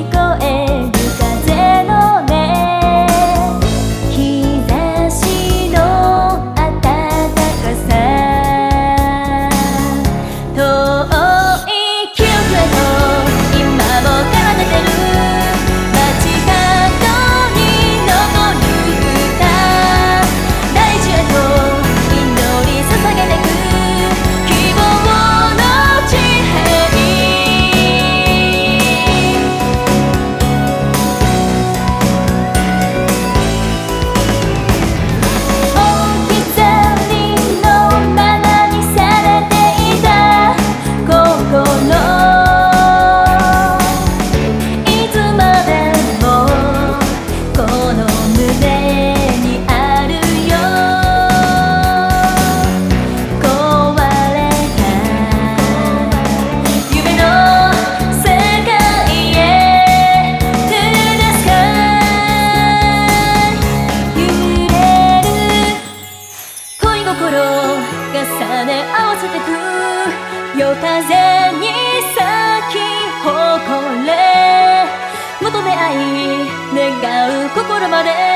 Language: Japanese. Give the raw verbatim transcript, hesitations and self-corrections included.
こえる風の音、日差しの暖かさ、遠い記憶へと今も奏でてる街角に残る歌、大地へと祈り捧げてく希望の地平に、置き去りのままにされていた心、いつまでもこの胸にあるよ、壊れた夢の世界へ To the sky 揺れる恋心重ね合わせてく夜風に咲き誇れ、求め合い願う心まで